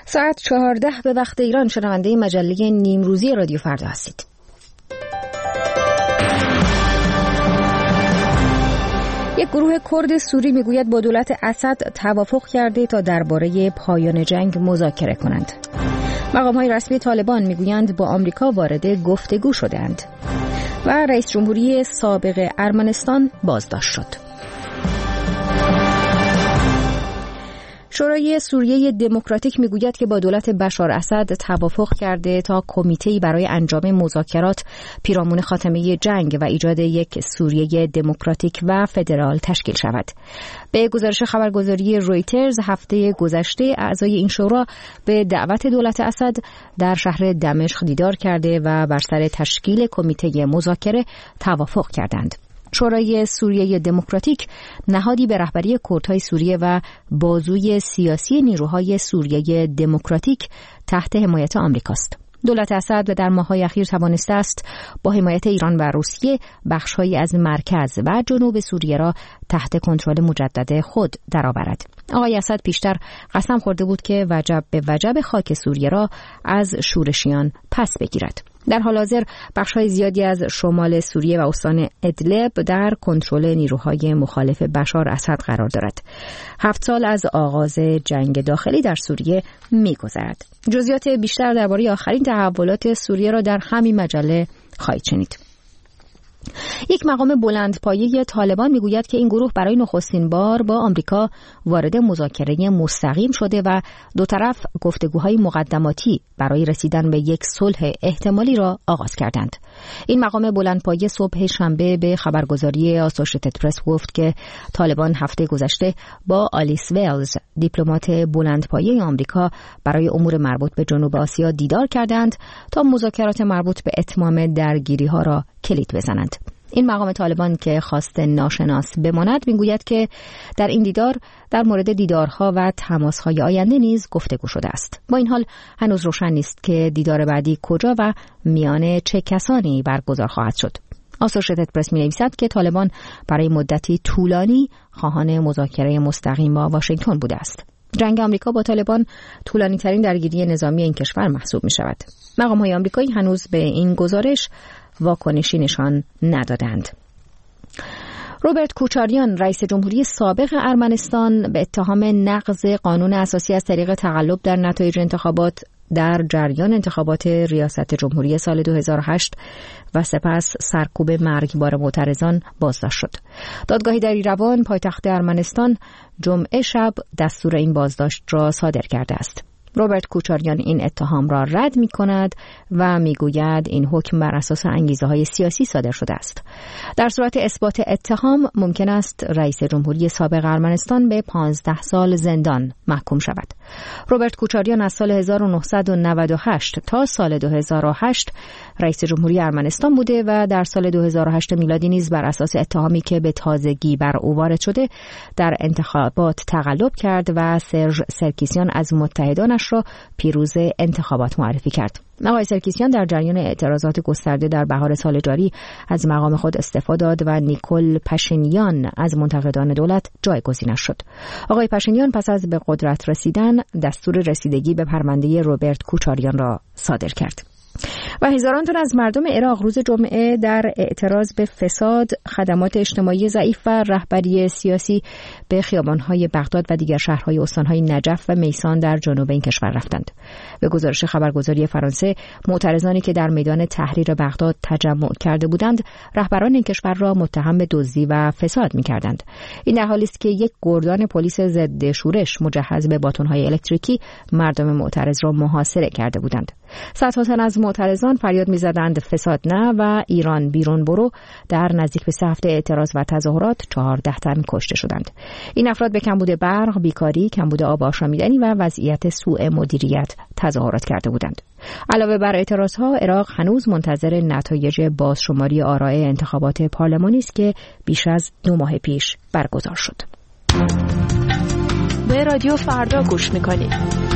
ساعت 14 به وقت ایران. شنونده مجله نیمروزی رادیو فردا هستید. یک گروه کرد سوری میگوید با دولت اسد توافق کرده تا درباره پایان جنگ مذاکره کنند. مقام‌های رسمی طالبان میگویند با آمریکا وارد گفتگو شدند. و رئیس جمهوری سابق ارمنستان بازداشت شد. شورای سوریه دموکراتیک میگوید که با دولت بشار اسد توافق کرده تا کمیته‌ای برای انجام مذاکرات پیرامون خاتمه جنگ و ایجاد یک سوریه دموکراتیک و فدرال تشکیل شود. به گزارش خبرگزاری رویترز هفته گذشته اعضای این شورا به دعوت دولت اسد در شهر دمشق دیدار کرده و بر سر تشکیل کمیته مذاکره توافق کردند. شورای سوریه دموکراتیک نهادی به رهبری کردهای سوریه و بازوی سیاسی نیروهای سوریه دموکراتیک تحت حمایت آمریکاست. دولت اسد در ماه‌های اخیر توانسته است با حمایت ایران و روسیه بخش‌هایی از مرکز و جنوب سوریه را تحت کنترل مجدد خود درآورد. آقای اسد پیشتر قسم خورده بود که وجب به وجب خاک سوریه را از شورشیان پس بگیرد. در حال حاضر بخش‌های زیادی از شمال سوریه و استان ادلب در کنترل نیروهای مخالف بشار اسد قرار دارد. 7 سال از آغاز جنگ داخلی در سوریه می‌گذرد. جزئیات بیشتر درباره آخرین تحولات سوریه را در همین مجله خواهید شنید. یک مقام بلندپایه طالبان میگوید که این گروه برای نخستین بار با آمریکا وارد مذاکره مستقیم شده و دو طرف گفتگوهای مقدماتی برای رسیدن به یک صلح احتمالی را آغاز کردند. این مقام بلندپایه صبح شنبه به خبرگزاری آسوشیتد پرس گفت که طالبان هفته گذشته با آلیس ویلز، دیپلمات بلندپایه آمریکا برای امور مربوط به جنوب آسیا دیدار کردند تا مذاکرات مربوط به اتمام درگیری‌ها را کلید بزنند. این مقام طالبان که خواست ناشناس بماند میگوید که در این دیدار در مورد دیدارها و تماسهای آینده نیز گفتگو شده است. با این حال هنوز روشن نیست که دیدار بعدی کجا و میان چه کسانی برگزار خواهد شد. آسوشیتد پرس می‌نویسد که طالبان برای مدتی طولانی خواهان مذاکره مستقیم با واشنگتن بوده است. جنگ آمریکا با طالبان طولانی‌ترین درگیری نظامی این کشور محسوب می‌شود. مقام‌های آمریکایی هنوز به این گزارش واکنشی نشان ندادند. روبرت کوچاریان، رئیس جمهوری سابق ارمنستان، به اتهام نقض قانون اساسی از طریق تقلب در نتایج انتخابات در جریان انتخابات ریاست جمهوری سال 2008 و سپس سرکوب مرگبار معترضان بازداشت شد. دادگاهی در ایروان، پایتخت ارمنستان، جمعه شب دستور این بازداشت را صادر کرده است. روبرت کوچاریان این اتهام را رد می کند و می گوید این حکم بر اساس انگیزه‌های سیاسی صادر شده است. در صورت اثبات اتهام ممکن است رئیس جمهوری سابق ارمنستان به 15 سال زندان محکوم شود. روبرت کوچاریان از سال 1998 تا سال 2008 رئیس جمهوری ارمنستان بوده و در سال 2008 میلادی نیز بر اساس اتهامی که به تازگی بر او وارد شده در انتخابات تقلب کرد و سرژ سرکیسیان از متحدانش را پیروز انتخابات معرفی کرد. آقای سرکیسیان در جریان اعتراضات گسترده در بهار سال جاری از مقام خود استعفا داد و نیکول پاشینیان از منتقدان دولت جایگزینش شد. آقای پاشینیان پس از به قدرت رسیدن دستور رسیدگی به پرونده روبرت کوچاریان را صادر کرد. و هزاران تن از مردم عراق روز جمعه در اعتراض به فساد، خدمات اجتماعی ضعیف و رهبری سیاسی به خیابان‌های بغداد و دیگر شهرهای استان‌های نجف و میسان در جنوب این کشور رفتند. به گزارش خبرگزاری فرانسه، معترضانی که در میدان تحریر بغداد تجمع کرده بودند، رهبران این کشور را متهم به دزدی و فساد می‌کردند. این در حالی است که یک گردان پلیس ضد شورش مجهز به باتون‌های الکتریکی مردم معترض را محاصره کرده بودند. صدها تن از معترضان فریاد می‌زدند فساد نه و ایران بیرون برو. در نزدیک به 3 هفته اعتراض و تظاهرات 14 تن کشته شدند. این افراد به کمبود برق، بیکاری، کمبود آب آشامیدنی و وضعیت سوء مدیریت تظاهرات کرده بودند. علاوه بر اعتراضها، عراق هنوز منتظر نتایج بازشماری آرای انتخابات پارلمانی است که بیش از 2 ماه پیش برگزار شد. به رادیو فردا گوش می‌کنید.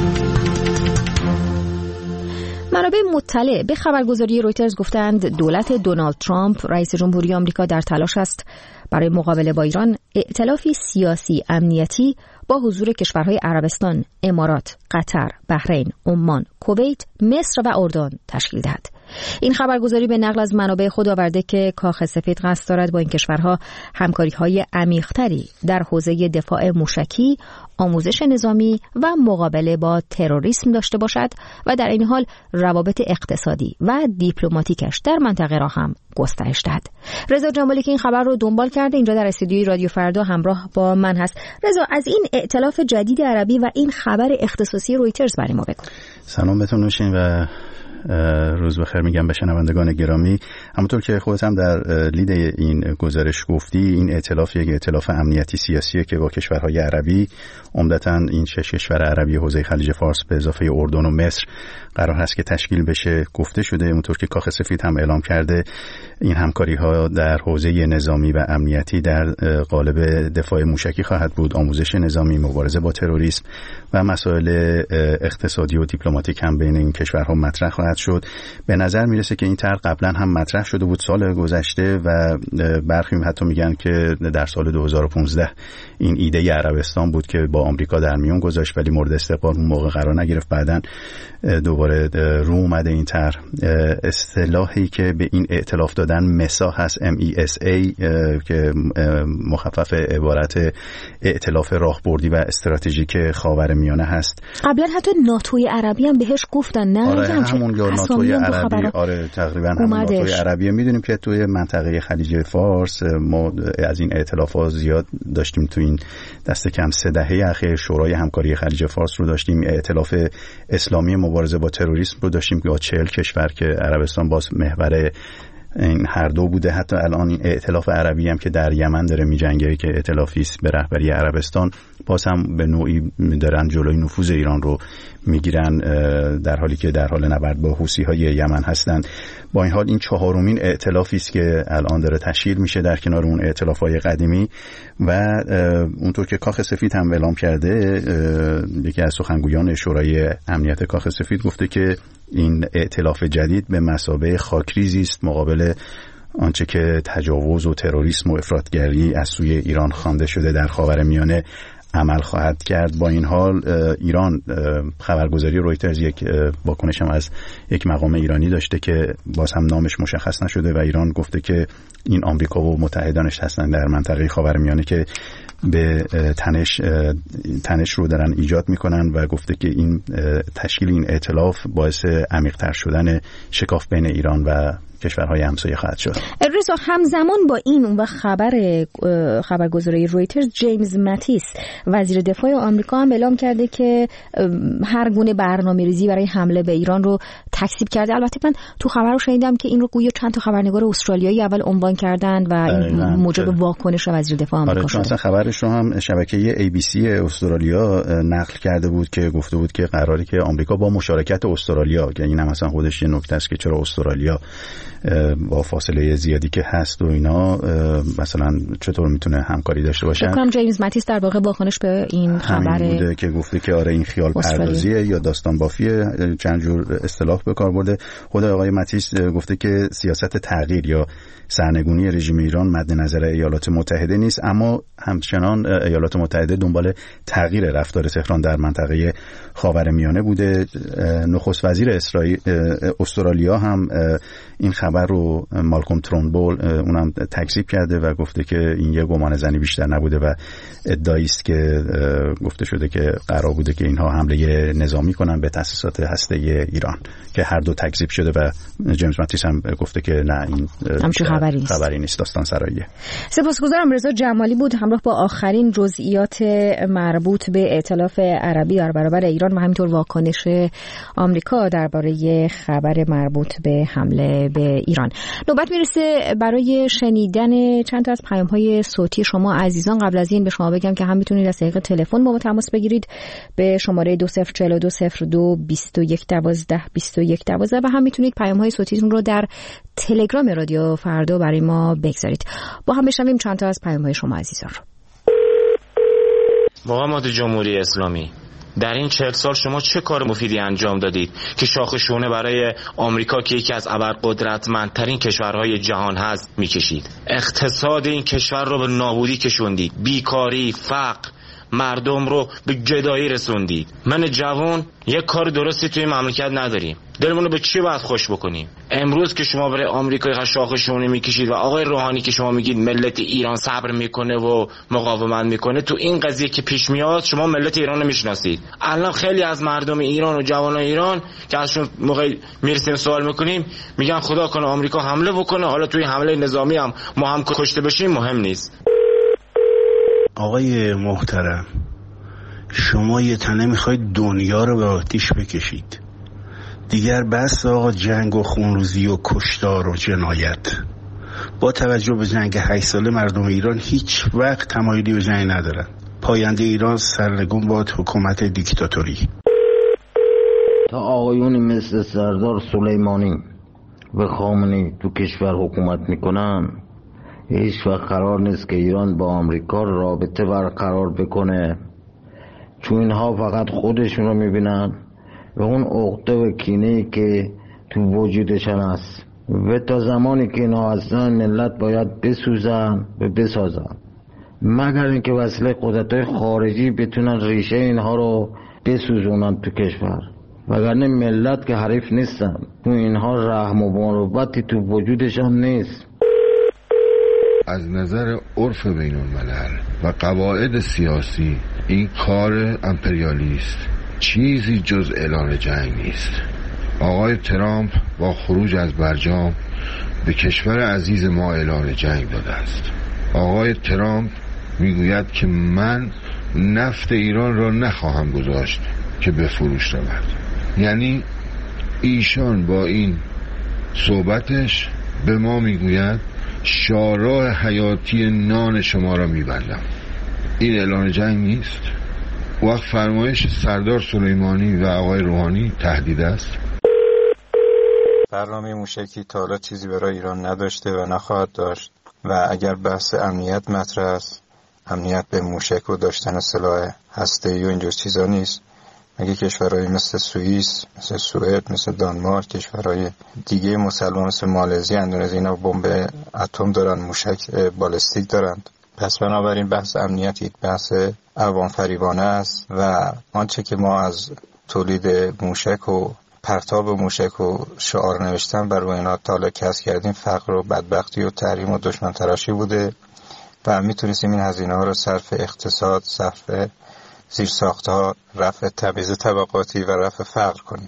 منابع مطلع به خبرگزاری رویترز گفتند دولت دونالد ترامپ رئیس جمهوری آمریکا در تلاش است برای مقابله با ایران ائتلافی سیاسی امنیتی با حضور کشورهای عربستان، امارات، قطر، بحرین، عمان، کویت، مصر و اردن تشکیل دهد. این خبرگزاری به نقل از منابع خود آورده که کاخ سفید قصد دارد با این کشورها همکاری‌های عمیق‌تری در حوزه دفاع موشکی، آموزش نظامی و مقابله با تروریسم داشته باشد و در این حال روابط اقتصادی و دیپلماتیکش در منطقه را هم گسترش دهد. رضا جمالی که این خبر رو دنبال کرده اینجا در استودیوی رادیو فردا همراه با من هست. رضا، از این ائتلاف جدید عربی و این خبر اختصاصی رویترز برای ما بگو. سلام بهتون باشین و روز بخیر میگم به شنوندگان گرامی. همونطور که خودت هم در لید این گزارش گفتی، این ائتلاف یک ائتلاف امنیتی سیاسیه که با کشورهای عربی، عمدتاً این 6 کشور عربی حوزه خلیج فارس به اضافه اردن و مصر قرار هست که تشکیل بشه. گفته شده همونطور که کاخ سفید هم اعلام کرده این همکاری‌ها در حوزه نظامی و امنیتی در قالب دفاع موشکی خواهد بود، آموزش نظامی، مبارزه با تروریسم و مسائل اقتصادی و دیپلماتیک هم بین این کشورها مطرح خواهد شد. به نظر میرسه که این طرح قبلا هم مطرح شده بود سال گذشته و برخی حتی میگن که در سال 2015 این ایده عربستان بود که با آمریکا در میون گذاشت ولی مورد استقبال اون موقع قرار نگرفت. بعدن دوباره رو اومده این طرح. اصطلاحی که به این ائتلاف دادن مسا هست، MESA، که مخفف عبارت ائتلاف راهبردی و استراتژیک خاورمیانه هست. قبلا حتی ناتوی عربی هم بهش گفتن، نه؟ آره همون یا ناتوی عربی. آره تقریبا همون ناتوی عربی. میدونیم که توی منطقه خلیج فارس ما از این ائتلافات زیاد داشتیم. تو این دست کم 3 دهه اخیر شورای همکاری خلیج فارس رو داشتیم، ائتلاف اسلامی مبارزه با تروریسم رو داشتیم با 40 کشور که عربستان باز محور این هر دو بوده. حتی الان این ائتلاف عربی هم که در یمن داره میجنگه که ائتلافی است به رهبری عربستان، باز هم به نوعی دارن جلوی نفوذ ایران رو میگیرن در حالی که در حال نبرد با حوثی‌های یمن هستن. با این حال این 4مین ائتلافی است که الان داره تشکیل میشه در کنار اون ائتلاف‌های قدیمی و اونطور که کاخ سفید هم اعلام کرده، یکی از سخنگویان شورای امنیت کاخ سفید گفته که این ائتلاف جدید به مثابه خاکریزی است مقابل آنچه که تجاوز و تروریسم و افراطگری از سوی ایران خوانده شده در خاورمیانه عمل خواهد کرد. با این حال ایران، خبرگزاری رویترز یک واکنش هم از یک مقام ایرانی داشته که باز هم نامش مشخص نشده و ایران گفته که این آمریکا و متحدانش هستن در منطقه خاورمیانه که به تنش رو دارن ایجاد میکنن و گفته که این تشکیل این ائتلاف باعث عمیق‌تر شدن شکاف بین ایران و کشورهای همسایه خواهد شد. رضا، همزمان با این و خبرگزاری رویترز، جیمز ماتیس وزیر دفاع آمریکا هم اعلام کرده که هر گونه برنامه‌ریزی برای حمله به ایران رو تکذیب کرده. البته من تو خبر رو شنیدم که این رو گویا چند تا خبرنگار استرالیایی اول عنوان کردن و این موجب واکنش وزیر دفاع آمریکا شد. آره، خبرش رو هم شبکه ABC استرالیا نقل کرده بود که گفته بود که قراره که آمریکا با مشارکت استرالیا، که این هم مثلا خودش یه نکته است که چرا استرالیا با فاصله زیادی که هست و اینا مثلا چطور میتونه همکاری داشته باشه. فکر کنم جیمز ماتیس در واقع واکنش به این خبر بوده که گفته که آره این خیال پردازیه یا داستان بافیه، چند جور اصطلاح به کار برده. خود آقای ماتیس گفته که سیاست تغییر یا سرنگونی رژیم ایران مد نظر ایالات متحده نیست، اما همچنان ایالات متحده دنبال تغییر رفتار تهران در منطقه خاورمیانه بوده. نخست وزیر استرالیا هم این خبر رو، مالکوم ترونبول، اونم تکذیب کرده و گفته که این یه گمان زنی بیشتر نبوده و ادعایی است که گفته شده که قرار بوده که اینها حمله نظامی کنن به تأسیسات هسته ایران که هر دو تکذیب شده و جیمز ماتیس هم گفته که نه، این خبری نیست، داستان سراییه. سپاسگزارم. رضا جمالی بود همراه با آخرین جزئیات مربوط به ائتلاف عربی در برابر ایران و همینطور واکنش آمریکا درباره خبر مربوط به حمله به ایران. نوبت میرسه برای شنیدن چند تا از پیام‌های صوتی شما عزیزان. قبل از این به شما بگم که هم میتونید از طریق تلفن با ما تماس بگیرید به شماره 2042022112 و هم میتونید پیام‌های صوتیتون رو در تلگرام رادیو فردا برای ما بگذارید. با هم بشنویم چند تا از پیام‌های شما عزیزان رو. مقامات جمهوری اسلامی، در این 40 سال شما چه کار مفیدی انجام دادید که شاخ شونه برای آمریکا که یکی از ابرقدرتمندترین کشورهای جهان هست میکشید؟ اقتصاد این کشور رو به نابودی کشوندید. بیکاری، فقر، مردم رو به گدایی رسوندید. من جوان یک کار درستی توی مملکت نداریم. دلمون رو به چی باید خوش بکنیم؟ امروز که شما برای آمریکای شاخشونه میکشید و آقای روحانی که شما میگید ملت ایران صبر میکنه و مقاومت میکنه، تو این قضیه که پیش میاد شما ملت ایران رو میشناسید. الان خیلی از مردم ایران و جوانان ایران که ازشون موقع میرسیم سوال میکنیم میگن خدا کنه آمریکا حمله بکنه، حالا توی حمله نظامی هم ما هم کشته بشیم مهم نیست. آقای محترم، شما یه تنه میخواید دنیا رو به آتیش بکشید. دیگر بس آقا جنگ و خونریزی و کشتار و جنایت. با توجه به جنگ 8 ساله مردم ایران هیچ وقت تمایلی به جنگ ندارن. پاینده ایران سرنگون با حکومت دیکتاتوری. تا آقایونی مثل سردار سلیمانی و خامنه‌ای تو کشور حکومت میکنن، هیچ وقت قرار نیست که ایران با آمریکا رابطه برقرار بکنه، چون اینها فقط خودشون رو میبینن و اون عقده و کینه‌ای که تو وجودشان هست. و تا زمانی که اینها هستن ملت باید بسوزن و بسازن، مگر اینکه وسیله قدرت‌های خارجی بتونن ریشه اینها رو بسوزونن تو کشور، وگرنه ملت که حریف نیستن، تو اینها رحم و مروتی تو وجودشان نیست. از نظر عرف بین الملل و قواعد سیاسی این کار امپریالیست چیزی جز اعلان جنگ نیست. آقای ترامپ با خروج از برجام به کشور عزیز ما اعلان جنگ داده است. آقای ترامپ میگوید که من نفت ایران را نخواهم گذاشت که به فروش رود. یعنی ایشان با این صحبتش به ما میگوید شارع حیاتی نان شما را میبندم. این اعلان جنگ نیست؟ وقت فرمایش سردار سلیمانی و آقای روحانی تهدید است. برنامه موشکی تا حالا چیزی برای ایران نداشته و نخواهد داشت و اگر بحث امنیت مطرح است، امنیت به موشک و داشتن سلاح هسته‌ای و اینجور چیزا نیست. مگه کشورهای مثل سوئیس، مثل سوئد، مثل دانمارک، کشورهای دیگه مسلمان مثل مالزی، اندونزی اینا بمب اتم دارن، موشک بالستیک دارند. پس بنابراین بحث امنیت یک بحث عوام فریبانه است و آنچه که ما از تولید موشک و پرتاب موشک و شعار نوشتن بر اینا تا حالا کسب کردیم فقر و بدبختی و تحریم و دشمن تراشی بوده و میتونستیم این هزینه ها رو صرف اقتصاد، صرف زیرساخت‌ها، رفع تبعیض طبقاتی و رفع فقر کنیم.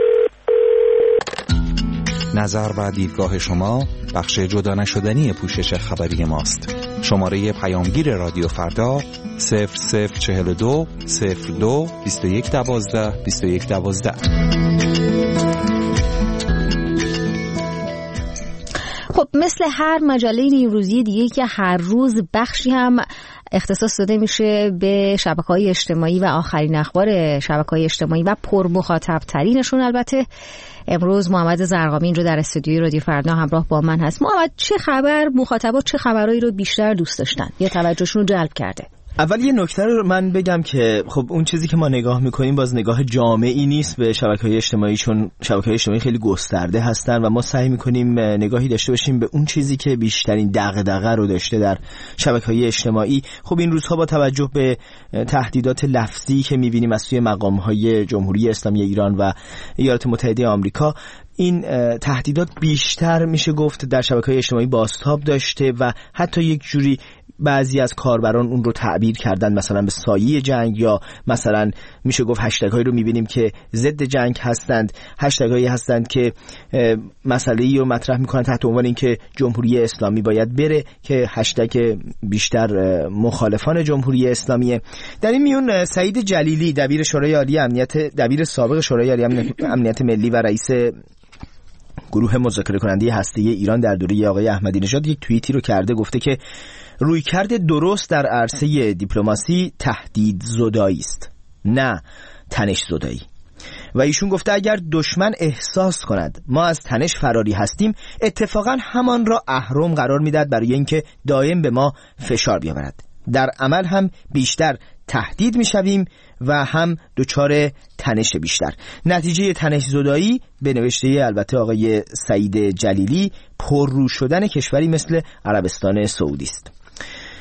نظر و دیدگاه شما بخش جدا نشدنی پوشش خبری ماست. شماره پیامگیر رادیو فردا 0042 02 2112 2112. خب مثل هر مجله نیمروزی دیگه که هر روز بخشی هم اختصاص داده میشه به شبکه‌های اجتماعی و آخرین اخبار شبکه‌های اجتماعی و پر مخاطب ترینشون، البته امروز محمد زرقامی اینجا در استودیوی رادیو فردا همراه با من هست. محمد، چه خبر مخاطبات چه خبرایی رو بیشتر دوست داشتن یا توجهشون رو جلب کرده؟ اول یه نکته رو من بگم که خب اون چیزی که ما نگاه میکنیم باز نگاه جامعی نیست به شبکه‌های اجتماعی، چون شبکه‌های اجتماعی خیلی گسترده هستن و ما سعی میکنیم نگاهی داشته باشیم به اون چیزی که بیشترین دغدغه رو داشته در شبکه‌های اجتماعی. خب این روزها با توجه به تهدیدات لفظی که میبینیم از سوی مقام‌های جمهوری اسلامی ایران و ایالات متحده آمریکا، این تهدیدات بیشتر میشه گفت در شبکه‌های اجتماعی بازتاب داشته و حتی یک جوری بعضی از کاربران اون رو تعبیر کردن مثلا به سایه جنگ، یا مثلا میشه گفت هشتگ هایی رو میبینیم که ضد جنگ هستند، هشتگ هایی هستند که مسئله‌ای رو مطرح میکنن تحت عنوان اینکه جمهوری اسلامی باید بره، که هشتگ بیشتر مخالفان جمهوری اسلامیه. در این میون سعید جلیلی دبیر شورای عالی امنیت، دبیر سابق شورای عالی امنیت ملی و رئیس گروه مذاکره کننده هسته‌ای ایران در دوره آقای احمدی نژاد یک توییتی رو کرده، گفته که رویکرد درست در عرصه دیپلماسی تهدید زدایی است، نه تنش زدایی. و ایشون گفته اگر دشمن احساس کند ما از تنش فراری هستیم، اتفاقا همان را اهرم قرار میدهد برای اینکه دائم به ما فشار بیاورد. در عمل هم بیشتر تهدید میشویم و هم دچار تنش بیشتر. نتیجه تنش زدایی به نوشته البته آقای سعید جلیلی پررو شدن کشوری مثل عربستان سعودی است.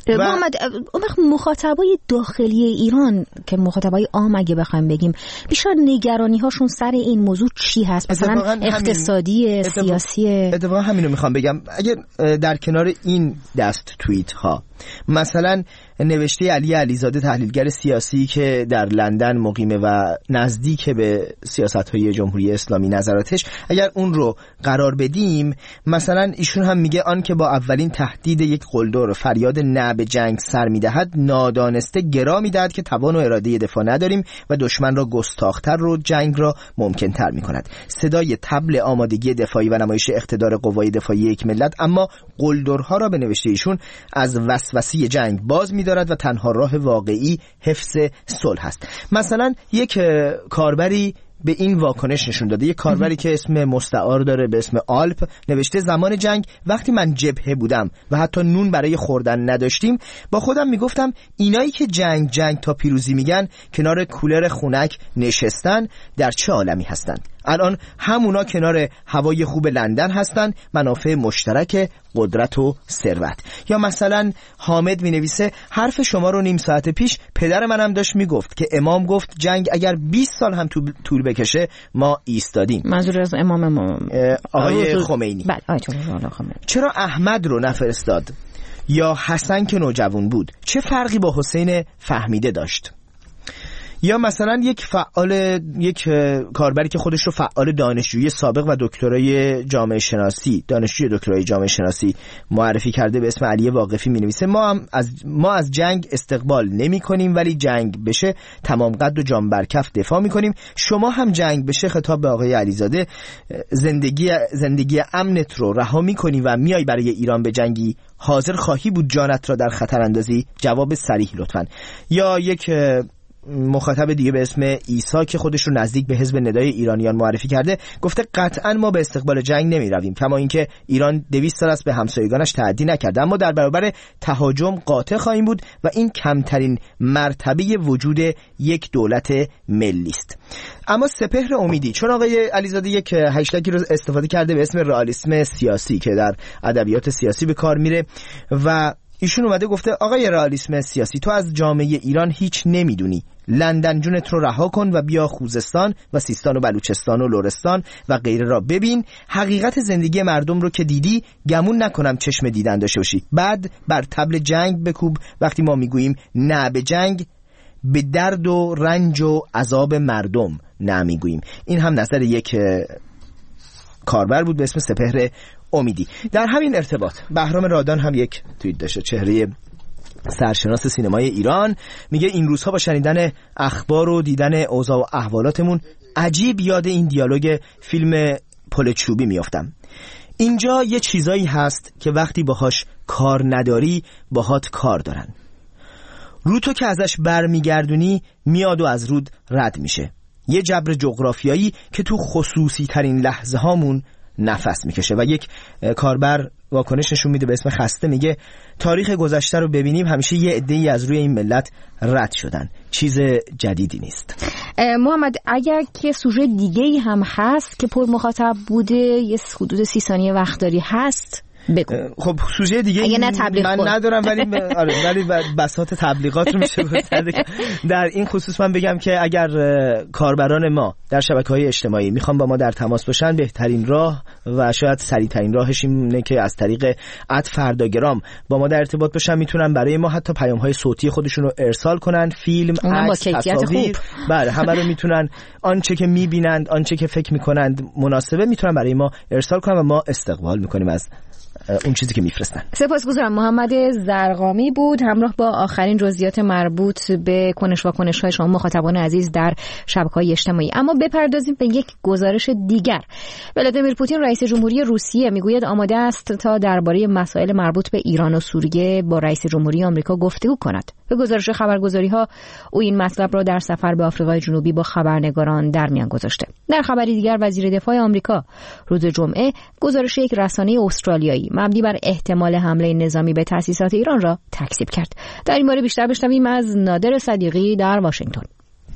محمد، اون وقت مخاطبای داخلی ایران که مخاطبای عام اگه بخوایم بگیم بیشتر نگرانی هاشون سر این موضوع چی هست؟ مثلا اقتصادی، سیاسی؟ اتفاقا همینو میخوام بگم. اگه در کنار این دست توییت ها مثلا نوشته علی علیزاده تحلیلگر سیاسی که در لندن مقیمه و نزدیک به سیاست‌های جمهوری اسلامی نظراتش، اگر اون رو قرار بدیم، مثلا ایشون هم میگه آن که با اولین تهدید یک قلدر فریاد نه به جنگ سر میدهد نادانسته گرا میدهد که توان و اراده دفاع نداریم و دشمن را گستاخ‌تر رو جنگ را ممکن‌تر میکند. صدای طبل آمادگی دفاعی و نمایش اقتدار قوای دفاعی یک ملت، اما قلدرها را به نوشته ایشون از وسوسه جنگ باز می‌دارد و تنها راه واقعی حفظ صلح است. مثلا یک کاربری به این واکنش نشون داده، یک کاربری که اسم مستعار داره به اسم آلپ، نوشته زمان جنگ وقتی من جبهه بودم و حتی نون برای خوردن نداشتیم، با خودم میگفتم اینایی که جنگ تا پیروزی میگن کنار کولر خنک نشستن در چه عالمی هستن؟ الان همونا کنار هوای خوب لندن هستن، منافع مشترک قدرت و ثروت. یا مثلا حامد می نویسه حرف شما رو نیم ساعت پیش پدر منم داشت میگفت که امام گفت جنگ اگر 20 سال هم طول بکشه ما ایستادیم. منظور از امام آقای خمینی. بله، آیت الله خمینی. چرا احمد رو نفرستاد؟ یا حسن که نوجوان بود چه فرقی با حسین فهمیده داشت؟ یا مثلا یک کاربری که خودش رو فعال دانشجویی سابق و دکترای جامعه شناسی معرفی کرده به اسم علی واقفی می‌نویسه ما از جنگ استقبال نمی‌کنیم، ولی جنگ بشه تمام قد و جان برکف دفاع می‌کنیم. شما هم جنگ بشه، خطاب به آقای علیزاده، زندگی امنت رو رها می‌کنی و میای برای ایران به جنگی، حاضر خواهی بود جانت را در خطر اندازی؟ جواب صریح لطفاً. یا یک مخاطب دیگه به اسم عیسی که خودش رو نزدیک به حزب ندای ایرانیان معرفی کرده، گفته قطعا ما به استقبال جنگ نمی رویم، کما اینکه ایران 200 سال است به همسایگانش تعدی نکرده، اما در برابر تهاجم قاطع خواهیم بود و این کمترین مرتبه وجود یک دولت ملی است. اما سپهر امیدی، چون آقای علیزاده یک هشتگی رو استفاده کرده به اسم رئالیسم سیاسی که در ادبیات سیاسی به کار میره و ایشون اومده گفته آقای رئالیسم سیاسی، تو از جامعه ایران هیچ نمیدونی. لندن جونت رو رها کن و بیا خوزستان و سیستان و بلوچستان و لرستان و غیره را ببین. حقیقت زندگی مردم رو که دیدی، گمون نکنم چشم دیدن داشته باشی. بعد بر طبل جنگ بکوب وقتی ما میگوییم نه به جنگ، به درد و رنج و عذاب مردم نه میگوییم. این هم نظر یک کاربر بود به اسم سپهر امیدی. در همین ارتباط بهرام رادان هم یک توییت داشته، چهره سرشناس سینمای ایران، میگه این روزها با شنیدن اخبار و دیدن اوضاع و احوالاتمون عجیب یاد این دیالوگ فیلم پل چوبی میافتم. اینجا یه چیزایی هست که وقتی باهاش کار نداری باهات کار دارن. رو تو که ازش برمیگردونی میاد و از رود رد میشه. یه جبر جغرافیایی که تو خصوصی ترین لحظه هامون نفس میکشه. و یک کاربر واکنش نشون میده به اسم خسته، میگه تاریخ گذشته رو ببینیم همیشه یه عده‌ای از روی این ملت رد شدن، چیز جدیدی نیست. محمد، اگر که سوژه دیگه‌ای هم هست که پر مخاطب بوده، یه حدود 30 ثانیه وقت داری هست بگو. خب سوژه دیگه من ندارم، ولی بساط تبلیغات رو میشه گفت. در این خصوص من بگم که اگر کاربران ما در شبکه‌های اجتماعی میخوان با ما در تماس باشن، بهترین راه و شاید سریع‌ترین راهش اینه که از طریق @فرداگرام با ما در ارتباط باشن. میتونن برای ما حتی پیام‌های صوتی خودشون رو ارسال کنن، فیلم، عکس، تصاویر، بله همه رو میتونن. آنچه که میبینند، آنچه که فکر میکنند مناسبه، میتونن برای ما ارسال کنن و ما استقبال میکنیم از اون چیزی که میفرستن. سپاسگزارم. محمد زرقامی بود همراه با آخرین جزئیات مربوط به کنش واکنش‌های شما مخاطبان عزیز در شبکه‌های اجتماعی. اما بپردازیم به یک گزارش دیگر. ولادیمیر پوتین رئیس جمهوری روسیه میگوید آماده است تا درباره مسائل مربوط به ایران و سوریه با رئیس جمهوری آمریکا گفتگو کند. به گزارش خبرگزاری‌ها او این مطلب را در سفر به آفریقای جنوبی با خبرنگاران در میان گذاشته. در خبری دیگر وزیر دفاع آمریکا روز جمعه گزارش یک رسانه استرالیایی مبنی بر احتمال حمله نظامی به تأسیسات ایران را تکذیب کرد. در این باره بیشتر بشنویم از نادر صدیقی در واشنگتن.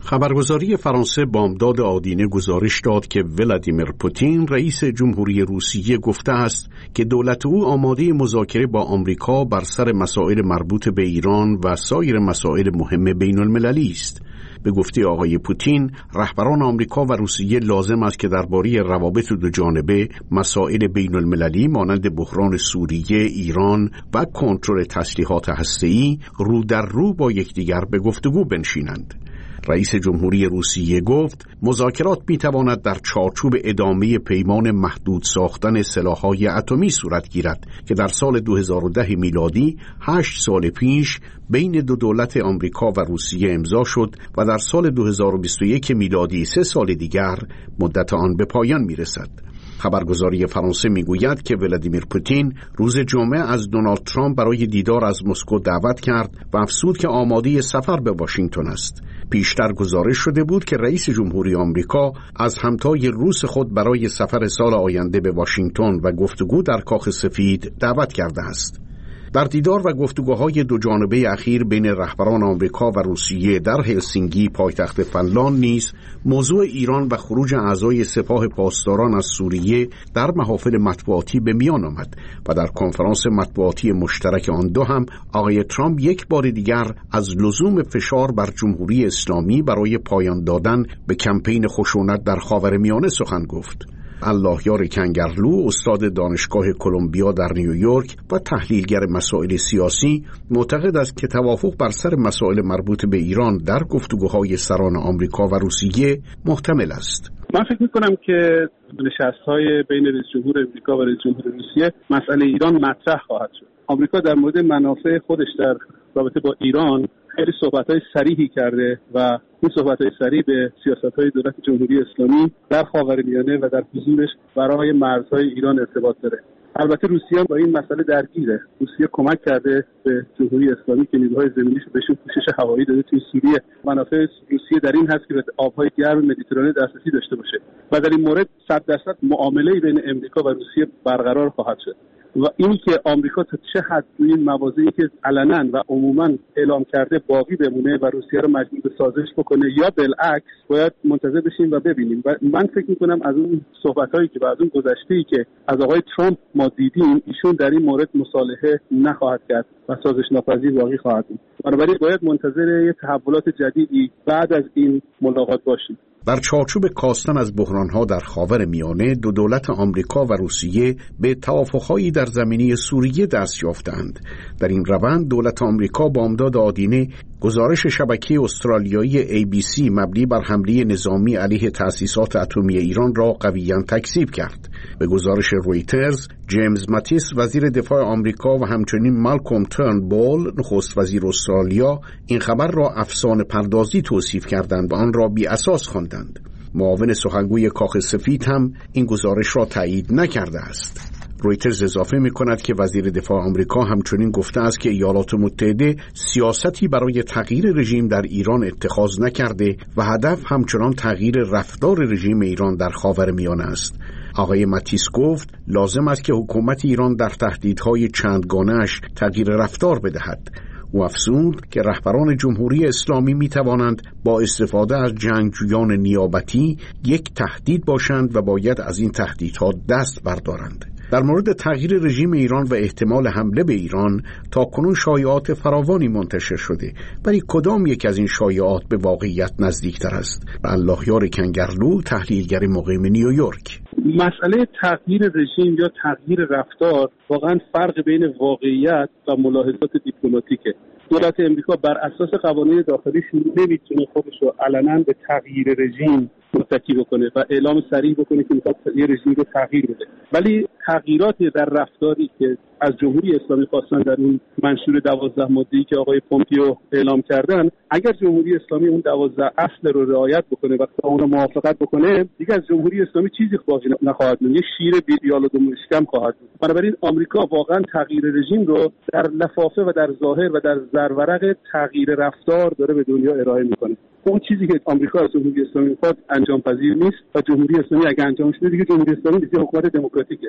خبرگزاری فرانسه بامداد آدینه گزارش داد که ولادیمیر پوتین رئیس جمهوری روسیه گفته است که دولت او آماده مذاکره با آمریکا بر سر مسائل مربوط به ایران و سایر مسائل مهم بین المللی است. به گفته آقای پوتین، رهبران آمریکا و روسیه لازم است که درباره روابط دو جانبه، مسائل بین المللی مانند بحران سوریه، ایران و کنترل تسلیحات هسته‌ای رو در رو با یکدیگر به گفتگو بنشینند. رئیس جمهوری روسیه گفت مذاکرات میتواند در چارچوب ادامه پیمان محدود ساختن سلاح‌های اتمی صورت گیرد که در سال 2010 میلادی 8 سال پیش بین دو دولت آمریکا و روسیه امضا شد و در سال 2021 میلادی 3 سال دیگر مدت آن به پایان میرسد. خبرگزاری فرانسه میگوید که ولادیمیر پوتین روز جمعه از دونالد ترامپ برای دیدار از مسکو دعوت کرد و افزود که آماده سفر به واشنگتن است. پیشتر گزارش شده بود که رئیس جمهوری آمریکا از همتای روس خود برای سفر سال آینده به واشنگتن و گفتگو در کاخ سفید دعوت کرده است. در دیدار و گفتگوهای دو جانبه اخیر بین رهبران آمریکا و روسیه در هلسینکی پایتخت فنلاند نیز موضوع ایران و خروج اعضای سپاه پاسداران از سوریه در محافل مطبوعاتی به میان آمد و در کنفرانس مطبوعاتی مشترک آن دو هم آقای ترامپ یک بار دیگر از لزوم فشار بر جمهوری اسلامی برای پایان دادن به کمپین خشونت در خاورمیانه سخن گفت. اللهیار کنگرلو، استاد دانشگاه کلمبیا در نیویورک و تحلیلگر مسائل سیاسی، معتقد است که توافق بر سر مسائل مربوط به ایران در گفتگوهای سران آمریکا و روسیه محتمل است. من فکر می‌کنم که نشست‌های بین رئیس جمهور آمریکا و رئیس جمهور روسیه مسئله ایران مطرح خواهد شد. آمریکا در مورد منافع خودش در رابطه با ایران خیلی صحبت‌های صریحی کرده و این صحبت‌های صریح به سیاست‌های دولت جمهوری اسلامی در خاورمیانه و در حضورش برای مرزهای ایران ارتباط داره. البته روسیه با این مسئله درگیره. روسیه کمک کرده به جمهوری اسلامی که نیروهای زمینیش بهشون پوشش هوایی داده توی سوریه. منافع روسیه در این هست که به آب‌های گرم مدیترانه دسترسی داشته باشه و در این مورد 100% معامله بین امریکا و روسیه برقرار خواهد شد. و این که آمریکا تا چه حد روی این مواضعی که علنا و عموما اعلام کرده باقی بمونه و روسیه رو مجبور به سازش بکنه یا بالعکس، باید منتظر بشیم و ببینیم. و من فکر می‌کنم از اون صحبت‌هایی که بعد اون گذشته‌ای که از آقای ترامپ ما دیدیم، ایشون در این مورد مصالحه نخواهد کرد و سازش ناپذیر باقی خواهد بود. بنابراین باید منتظر یه تحولات جدیدی بعد از این ملاقات باشیم. در چارچوب کاستن از بحران‌ها در خاورمیانه، دو دولت آمریکا و روسیه به توافق‌هایی در زمینه سوریه دست یافتند. در این روند دولت آمریکا با امداد آدینه گزارش شبکه استرالیایی ABC مبنی بر حمله نظامی علیه تأسیسات اتمی ایران را قویاً تکذیب کرد. به گزارش رویترز، جیمز ماتیس وزیر دفاع آمریکا و همچنین مالکوم ترنبول نخست وزیر استرالیا این خبر را افسانه پردازی توصیف کردند و آن را بی اساس خواندند. معاون سخنگوی کاخ سفید هم این گزارش را تایید نکرده است. رویترز اضافه می‌کند که وزیر دفاع آمریکا همچنین گفته است که ایالات متحده سیاستی برای تغییر رژیم در ایران اتخاذ نکرده و هدف همچنان تغییر رفتار رژیم ایران در خاورمیانه است. آقای ماتیس گفت لازم است که حکومت ایران در تهدیدهای چندگانه‌اش تغییر رفتار بدهد. او افزود که رهبران جمهوری اسلامی می توانند با استفاده از جنگجویان نیابتی یک تهدید باشند و باید از این تهدیدها دست بردارند. در مورد تغییر رژیم ایران و احتمال حمله به ایران تاکنون شایعات فراوانی منتشر شده، ولی کدام یک از این شایعات به واقعیت نزدیکتر است؟ اللهیار کنگرلو، تحلیلگر مقیم نیویورک: مسئله تغییر رژیم یا تغییر رفتار واقعا فرق بین واقعیت و ملاحظات دیپلماتیکه. دولت امریکا بر اساس قوانین داخلیش نمیتونه خودش رو علنا به تغییر رژیم متکی بکنه و اعلام صریح بکنه که میخواد یه رژیم رو تغییر بده. ولی تغییراتی در رفتاری که از جمهوری اسلامی خواستن در اون منشور 12 ماده‌ای که آقای پومپیو اعلام کردن، اگر جمهوری اسلامی اون 12 اصل رو رعایت بکنه و با اون موافقت بکنه، دیگه از جمهوری اسلامی چیزی باقی نخواهد موند، یه شیر بی‌ریال و دومشکم خواهد بود. بنابراین آمریکا واقعا تغییر رژیم رو در لفافه و در ظاهر و در زرورق تغییر رفتار داره به دنیا ارائه میکنه. اون چیزی که آمریکا از جمهوری اسلامی میخواد انجام پذیر نیست و جمهوری اسلامی اگه انجامش بده دیگه جمهوری اسلامی دیگه حکومت دموکراتیکه.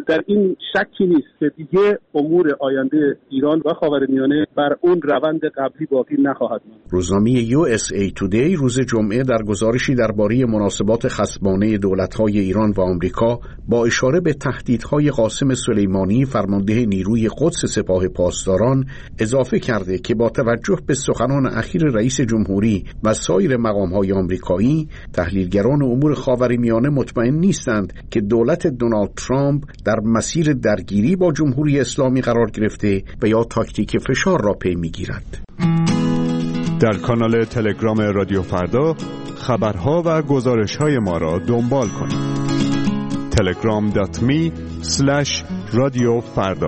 در این شکی نیست که دیگه امور آینده ایران و خاورمیانه بر اون روند قبلی باقی نخواهد ماند. روزنامه USA Today روز جمعه در گزارشی درباره مناسبات خصمانه دولت‌های ایران و آمریکا با اشاره به تهدیدهای قاسم سلیمانی فرمانده نیروی قدس سپاه پاسداران اضافه کرده که با توجه به سخنان اخیر رئیس جمهوری و سایر مقام‌های آمریکایی، تحلیلگران امور خاورمیانه مطمئن نیستند که دولت دونالد ترامپ در مسیر درگیری با جمهوری اسلامی قرار گرفته و یا تاکتیک فشار را پی می‌گیرد. در کانال تلگرام رادیو فردا خبرها و گزارش‌های ما را دنبال کنید. telegram.me/رادیو فردا.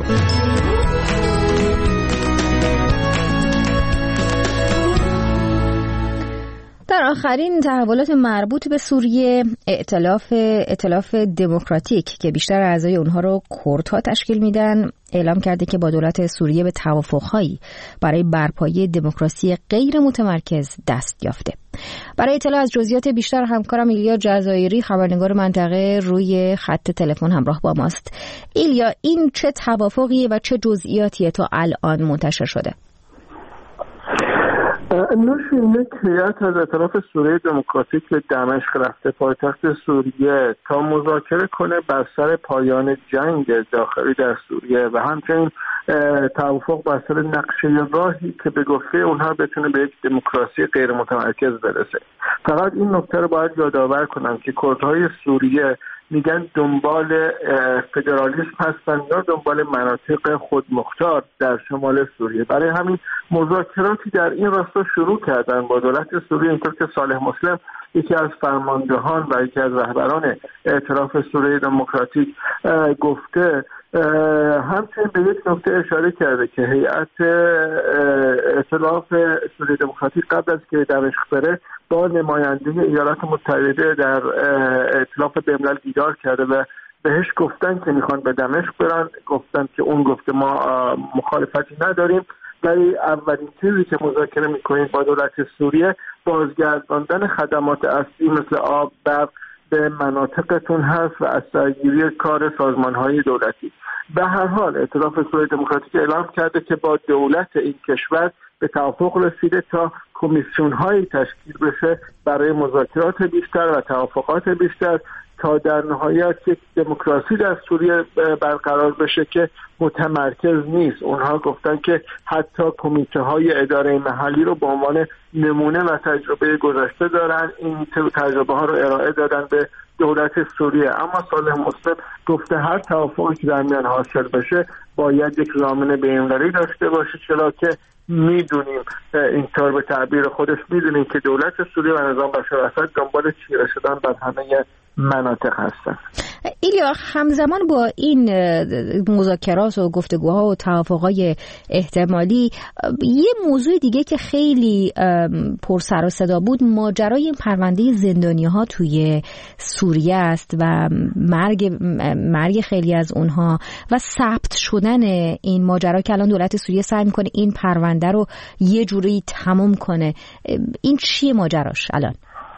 در آخرین تحولات مربوط به سوریه، ائتلاف دموکراتیک که بیشتر اعضای اونها رو کردها تشکیل میدن اعلام کرده که با دولت سوریه به توافق‌هایی برای برپایی دموکراسی غیر متمرکز دست یافته. برای اطلاع از جزئیات بیشتر همکارم ایلیا جزایری خبرنگار منطقه روی خط تلفن همراه با ماست. ایلیا، این چه توافقیه و چه جزئیاتیه تا الان منتشر شده؟ نوشین یک هیئت از ائتلاف سوریه دموکراتیک به دمشق رفته، پایتخت سوریه، تا مذاکره کنه بر سر پایان جنگ داخلی در سوریه و همچنین توافق بر سر نقشه راهی که به گفته اونها بتونه به یک دموکراسی غیر متمرکز برسه. فقط این نکته رو باید یادآور کنم که کردهای سوریه میگن دنبال فدرالیسم هستن یا دنبال مناطق خودمختار در شمال سوریه. برای همین مذاکراتی در این راستا شروع کردن با دولت سوریه، اینطور که صالح مسلم یکی از فرماندهان و یکی از رهبران ائتلاف سوریه دموکراتیک گفته. همچنین به یک نکته اشاره کرده که هیئت ائتلاف سوریه دموکراتیک قبل از که دمشق بره با نماینده ایالات متحده در ائتلاف بملل دیدار کرده و بهش گفتن که میخوان به دمشق برن. گفتن که اون گفته ما مخالفتی نداریم، ولی اولین چیزی که مذاکره میکنیم با دولت سوریه بازگرداندن خدمات اصلی مثل آب، برق به مناطقتون هست و از سرگیری کار سازمانهای دولتی. به هر حال ائتلاف سوریه دموکراتیک اعلام کرده که با دولت این کشور به توافق رسیده تا کمیسیون‌هایی تشکیل بشه برای مذاکرات بیشتر و توافقات بیشتر تا در نهایت یک دموکراسی در سوریه برقرار بشه که متمرکز نیست. اونها گفتن که حتی کمیته‌های اداره محلی رو به عنوان نمونه و تجربه گذشته دارن، این تجربه ها رو ارائه دادن به دولت سوریه. اما صالح مسلم گفته هر توافقی که در میان حاصل بشه باید یک ضامن بین‌المللی داشته باشه، چرا که میدونیم اینطور به تعبیر خودش میدونیم که دولت سوریه و نظام بشار اسد دنبال چیره شدن بر همه مناطق هستن. ایلیا، همزمان با این مذاکرات و گفتگوها و توافقهای احتمالی، یه موضوع دیگه که خیلی پر سر و صدا بود ماجرای پرونده زندانی‌ها توی سوریه است و مرگ خیلی از اونها و ثبت شدن این ماجرا که الان دولت سوریه سعی می‌کنه این پرونده رو یه جوری تمام کنه. این چیه ماجراش الان؟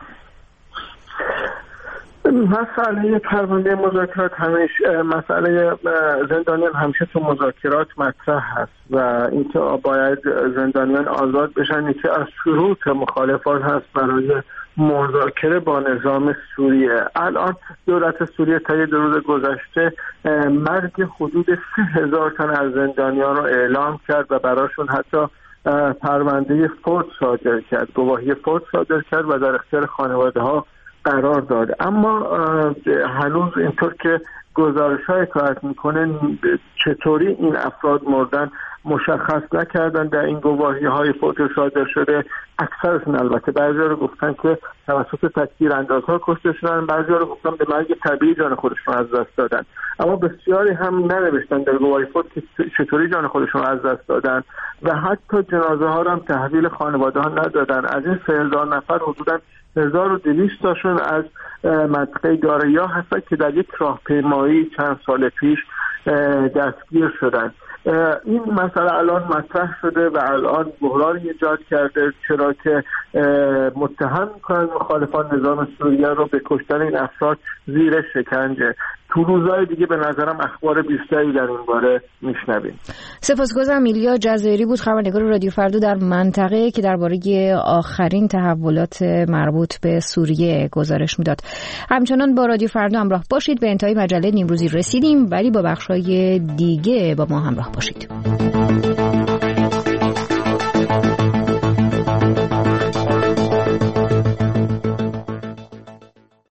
مسئله پرونده مذاکرات همیشه مسئله زندانیان همیشه تو مذاکرات مطرح هست و اینکه باید زندانیان آزاد بشن که از شروط مخالفان هست برای مذاکره با نظام سوریه. الان دولت سوریه تا یه 2 روز گذشته مرگ حدود 3000 تن از زندانیان رو اعلام کرد و براشون حتی پرونده فوت صادر کرد، گواهی فوت صادر کرد و در اختیار خانواده ها قرار داد. اما هنوز اینطور که گزارش‌های حکایت میکنه چطوری این افراد مردن مشخص نکردن در این گواهی‌های فوت صادر شده. اکثرشون البته بعضی‌ها رو گفتن که توسط تکدیراندازها کشته شدن، بعضی‌ها رو گفتن به مرگ طبیعی جان خودشون از دست دادن، اما بسیاری هم ننوشتن در گواهی فوت که چطوری جان خودشون از دست دادن و حتی جنازه ها رو هم تحویل خانواده ها ندادن. از این 3000 نفر حدوداً 1200 تاشون از منطقه داریا هستن که در یک راهپیمایی چند سال پیش دستگیر شدن. این مسئله الان مطرح شده و الان بحران ایجاد کرده، چرا که متهم میکنن مخالفان نظام سوریه رو به کشتن این افراد زیر شکنجه. تو روزهای دیگه به نظرم اخبار بیشتری در این باره میشنویم. سپاسگزارم. ایلیا جزایری بود، خبرنگار رادیو فردا در منطقه که درباره آخرین تحولات مربوط به سوریه گزارش میداد. همچنان با رادیو فردا همراه باشید. به انتهای مجله نیمروزی رسیدیم، ولی با بخش‌های دیگه با ما همراه باشید.